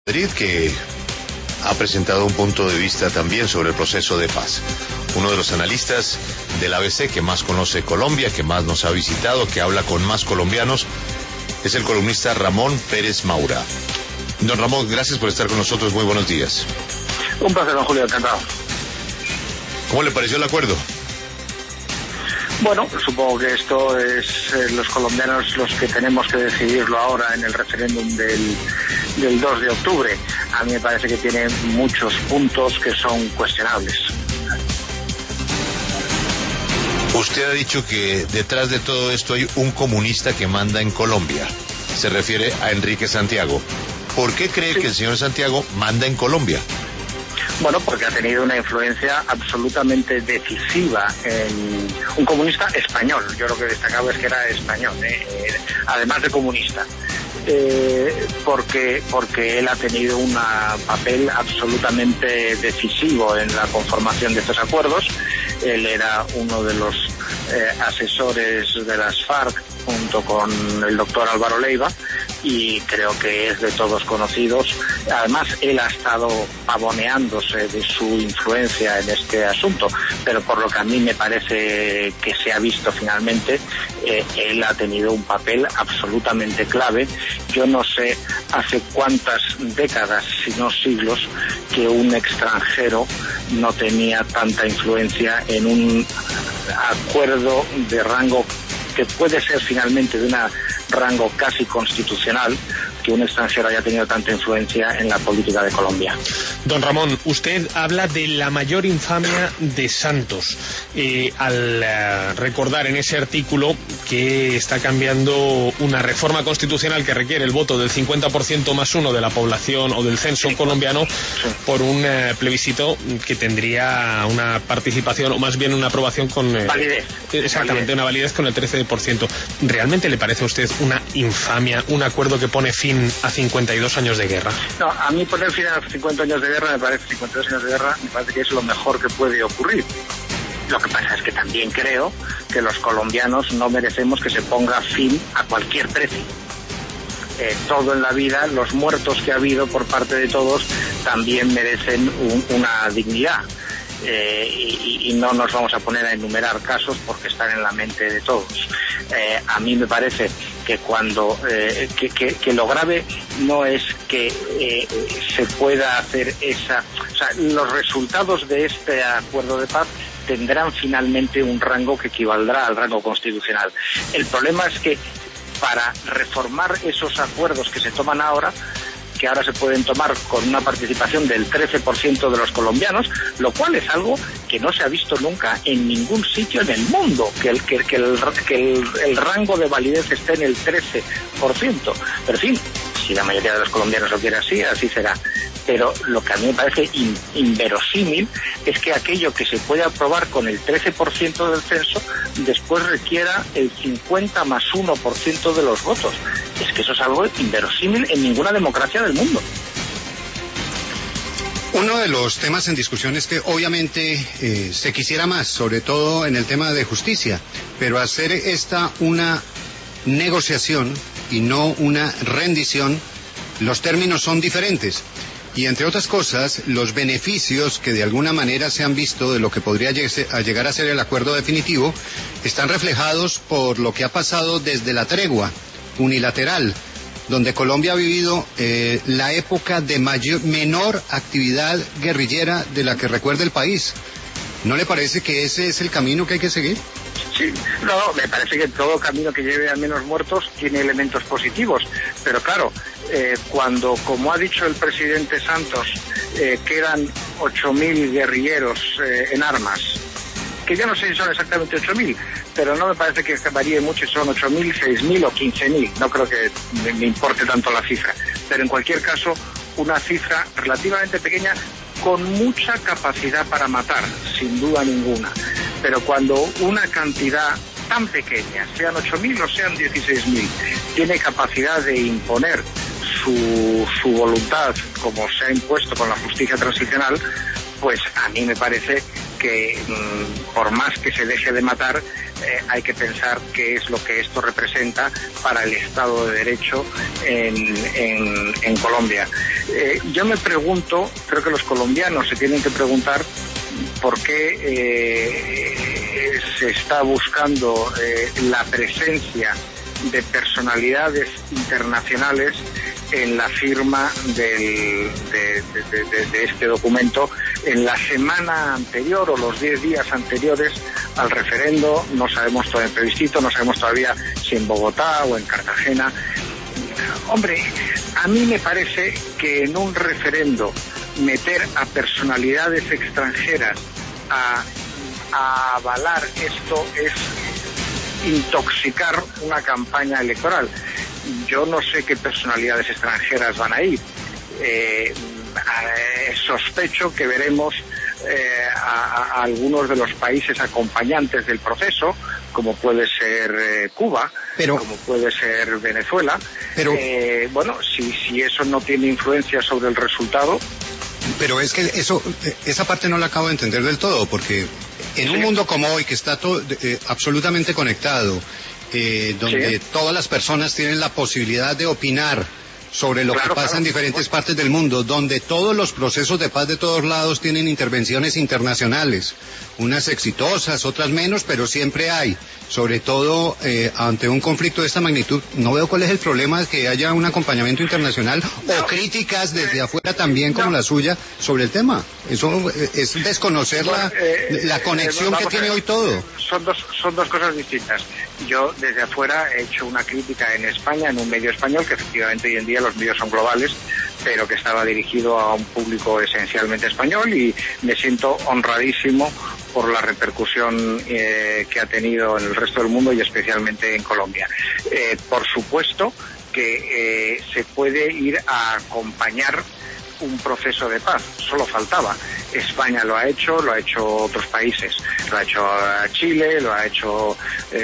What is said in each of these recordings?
Madrid, que ha presentado un punto de vista también sobre el proceso de paz. Uno de los analistas del ABC que más conoce Colombia, que más nos ha visitado, que habla con más colombianos, es el columnista Ramón Pérez Maura. Don Ramón, gracias por estar con nosotros. Muy buenos días. Un placer, don Julio, encantado. ¿Cómo le pareció el acuerdo? Bueno, supongo que esto es los colombianos los que tenemos que decidirlo ahora en el referéndum del 2 de octubre. A mí me parece que tiene muchos puntos que son cuestionables. Usted ha dicho que detrás de todo esto hay un comunista que manda en Colombia. Se refiere a Enrique Santiago. ¿Por qué cree que el señor Santiago manda en Colombia? Bueno, porque ha tenido una influencia absolutamente decisiva en un comunista español. Yo lo que destacaba es que era español, además de comunista. Porque él ha tenido un papel absolutamente decisivo en la conformación de estos acuerdos. Él era uno de los asesores de las FARC junto con el doctor Álvaro Leiva, y creo que es de todos conocidos. Además, él ha estado pavoneándose de su influencia en este asunto, pero por lo que a mí me parece que se ha visto finalmente, él ha tenido un papel absolutamente clave. Yo no sé hace cuántas décadas, si no siglos, que un extranjero no tenía tanta influencia en un acuerdo de rango que puede ser finalmente de un rango casi constitucional, que un extranjero haya tenido tanta influencia en la política de Colombia. Don Ramón, usted habla de la mayor infamia de Santos, al recordar en ese artículo que está cambiando una reforma constitucional que requiere el voto del 50% más uno de la población o del censo colombiano por un plebiscito que tendría una participación, o más bien una aprobación con... validez. Exactamente, una validez con el 13%. ¿Realmente le parece a usted una infamia, un acuerdo que pone fin a 52 años de guerra? No, a mí poner fin a 50 años de guerra me parece, 52 años de guerra, me parece que es lo mejor que puede ocurrir. Lo que pasa es que también creo que los colombianos no merecemos que se ponga fin a cualquier precio. Todo en la vida, los muertos que ha habido por parte de todos también merecen una dignidad. Y no nos vamos a poner a enumerar casos porque están en la mente de todos. A mí me parece que cuando que lo grave no es que se pueda hacer o sea, los resultados de este acuerdo de paz tendrán finalmente un rango que equivaldrá al rango constitucional. El problema es que para reformar esos acuerdos que se toman ahora, que ahora se pueden tomar con una participación del 13% de los colombianos, lo cual es algo que no se ha visto nunca en ningún sitio en el mundo, que el rango de validez esté en el 13%. Pero en fin, si la mayoría de los colombianos lo quiere así, así será. Pero lo que a mí me parece inverosímil es que aquello que se puede aprobar con el 13% del censo después requiera el 50 más 1% de los votos. Es que eso es algo inverosímil en ninguna democracia del mundo. Uno de los temas en discusión es que obviamente se quisiera más, sobre todo en el tema de justicia, pero hacer esta una negociación y no una rendición, los términos son diferentes. Y entre otras cosas, los beneficios que de alguna manera se han visto de lo que podría llegar a ser el acuerdo definitivo están reflejados por lo que ha pasado desde la tregua unilateral, donde Colombia ha vivido la época de menor actividad guerrillera de la que recuerda el país. ¿No le parece que ese es el camino que hay que seguir? Sí, no, me parece que todo camino que lleve a menos muertos tiene elementos positivos, pero claro, cuando, como ha dicho el presidente Santos, quedan 8.000 guerrilleros en armas, que yo no sé si son exactamente 8.000, pero no me parece que varíe mucho si son 8.000, 6.000 o 15.000, no creo que me importe tanto la cifra, pero en cualquier caso, una cifra relativamente pequeña con mucha capacidad para matar, sin duda ninguna. Pero cuando una cantidad tan pequeña, sean 8.000 o sean 16.000, tiene capacidad de imponer su voluntad, como se ha impuesto con la justicia transicional, pues a mí me parece que por más que se deje de matar, hay que pensar qué es lo que esto representa para el Estado de Derecho en Colombia. Yo me pregunto, creo que los colombianos se tienen que preguntar por qué se está buscando la presencia de personalidades internacionales en la firma de este documento en la semana anterior o los 10 días anteriores al referendo. No sabemos todavía el plebiscito, no sabemos todavía si en Bogotá o en Cartagena. Hombre, a mí me parece que en un referendo meter a personalidades extranjeras a avalar esto es intoxicar una campaña electoral. Yo no sé qué personalidades extranjeras van a ir. Sospecho que veremos a algunos de los países acompañantes del proceso, como puede ser Cuba, como puede ser Venezuela. Pero bueno, si eso no tiene influencia sobre el resultado. Pero es que esa parte no la acabo de entender del todo, porque en un mundo como hoy, que está todo absolutamente conectado, donde todas las personas tienen la posibilidad de opinar sobre lo que pasa en diferentes partes del mundo, donde todos los procesos de paz de todos lados tienen intervenciones internacionales, unas exitosas, otras menos, pero siempre hay, sobre todo ante un conflicto de esta magnitud. No veo cuál es el problema de que haya un acompañamiento internacional o críticas desde afuera también como la suya sobre el tema. Eso es desconocer la conexión que tiene hoy todo. Son dos cosas distintas. Yo desde afuera he hecho una crítica en España, en un medio español, que efectivamente hoy en día los medios son globales, pero que estaba dirigido a un público esencialmente español, y me siento honradísimo por la repercusión que ha tenido en el resto del mundo y especialmente en Colombia. Por supuesto que se puede ir a acompañar un proceso de paz, solo faltaba. España lo ha hecho otros países, lo ha hecho Chile, lo ha hecho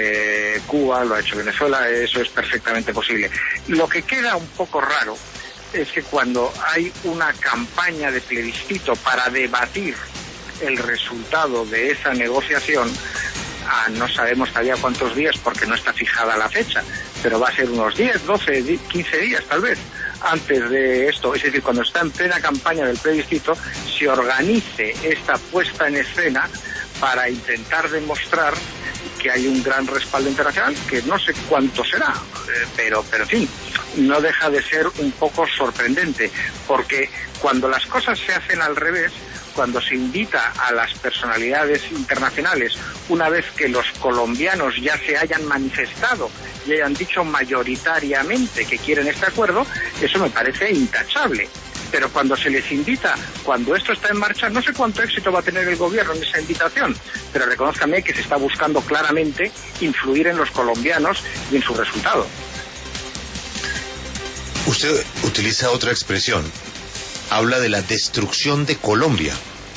Cuba, lo ha hecho Venezuela, eso es perfectamente posible. Lo que queda un poco raro es que cuando hay una campaña de plebiscito para debatir el resultado de esa negociación, no sabemos todavía cuántos días porque no está fijada la fecha, pero va a ser unos 10, 12, 15 días tal vez antes de esto, es decir, cuando está en plena campaña del plebiscito, se organice esta puesta en escena para intentar demostrar que hay un gran respaldo internacional, que no sé cuánto será, pero en fin, no deja de ser un poco sorprendente, porque cuando las cosas se hacen al revés, cuando se invita a las personalidades internacionales, una vez que los colombianos ya se hayan manifestado y hayan dicho mayoritariamente que quieren este acuerdo, eso me parece intachable. Pero cuando se les invita, cuando esto está en marcha, no sé cuánto éxito va a tener el gobierno en esa invitación, pero reconózcame que se está buscando claramente influir en los colombianos y en su resultado. Usted utiliza otra expresión, habla de la destrucción de Colombia,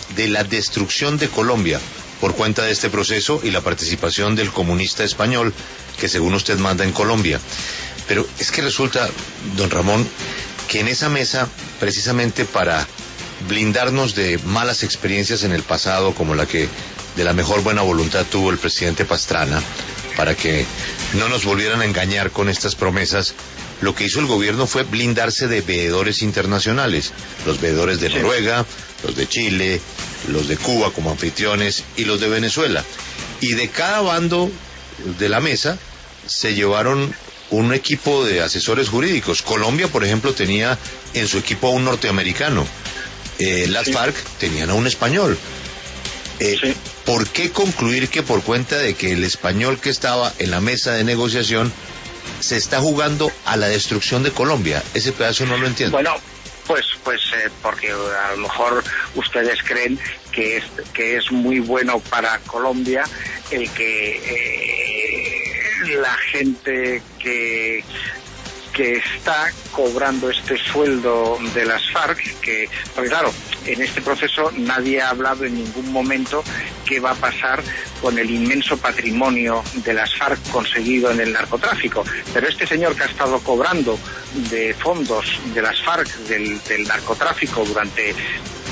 por cuenta de este proceso y la participación del comunista español que según usted manda en Colombia. Pero es que resulta, don Ramón, que en esa mesa, precisamente para blindarnos de malas experiencias en el pasado, como la que de la mejor buena voluntad tuvo el presidente Pastrana, para que no nos volvieran a engañar con estas promesas, lo que hizo el gobierno fue blindarse de veedores internacionales, los veedores de Noruega, los de Chile, los de Cuba como anfitriones y los de Venezuela. Y de cada bando de la mesa se llevaron un equipo de asesores jurídicos. Colombia, por ejemplo, tenía en su equipo a un norteamericano. Las FARC tenían a un español. ¿Por qué concluir que por cuenta de que el español que estaba en la mesa de negociación se está jugando a la destrucción de Colombia? Ese pedazo no lo entiendo. Bueno, pues porque a lo mejor ustedes creen que es muy bueno para Colombia el que la gente que está cobrando este sueldo de las FARC, porque claro, en este proceso nadie ha hablado en ningún momento qué va a pasar con el inmenso patrimonio de las FARC conseguido en el narcotráfico, pero este señor que ha estado cobrando de fondos de las FARC del narcotráfico durante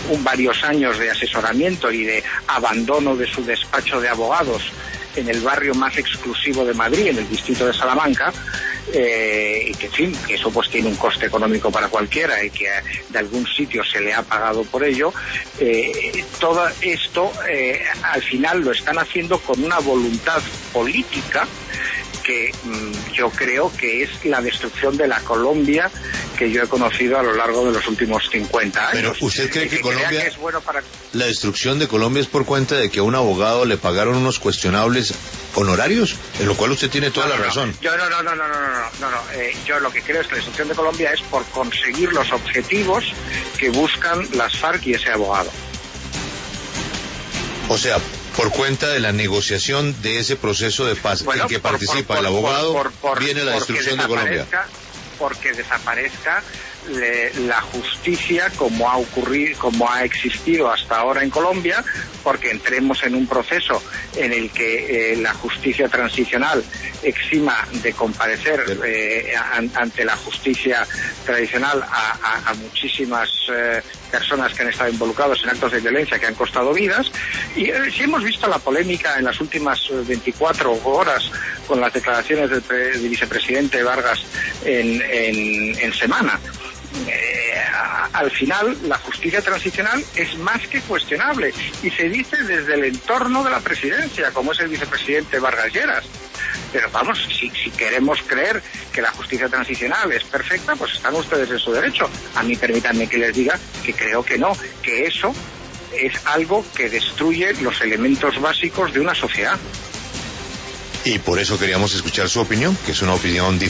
varios años de asesoramiento y de abandono de su despacho de abogados en el barrio más exclusivo de Madrid, en el distrito de Salamanca, y que, en fin, que eso pues tiene un coste económico para cualquiera y que de algún sitio se le ha pagado por ello. Todo esto al final lo están haciendo con una voluntad política que yo creo que es la destrucción de la Colombia que yo he conocido a lo largo de los últimos 50 años. Pero ¿usted cree que Colombia, que es bueno para... la destrucción de Colombia es por cuenta de que a un abogado le pagaron unos cuestionables honorarios? En lo cual usted tiene toda la razón. Yo no. Yo lo que creo es que la destrucción de Colombia es por conseguir los objetivos que buscan las FARC y ese abogado. O sea, por cuenta de la negociación de ese proceso de paz en que participa el abogado, viene la destrucción de Colombia. Porque desaparezca la justicia como ha existido hasta ahora en Colombia, porque entremos en un proceso en el que la justicia transicional exima de comparecer ante la justicia tradicional a muchísimas personas que han estado involucrados en actos de violencia que han costado vidas. Y si hemos visto la polémica en las últimas 24 horas con las declaraciones del vicepresidente Vargas en Semana. Al final la justicia transicional es más que cuestionable y se dice desde el entorno de la presidencia, como es el vicepresidente Vargas Lleras. Pero vamos, si queremos creer que la justicia transicional es perfecta, pues están ustedes en su derecho. A mí permítanme que les diga que creo que no, que eso es algo que destruye los elementos básicos de una sociedad. Y por eso queríamos escuchar su opinión, que es una opinión diferente.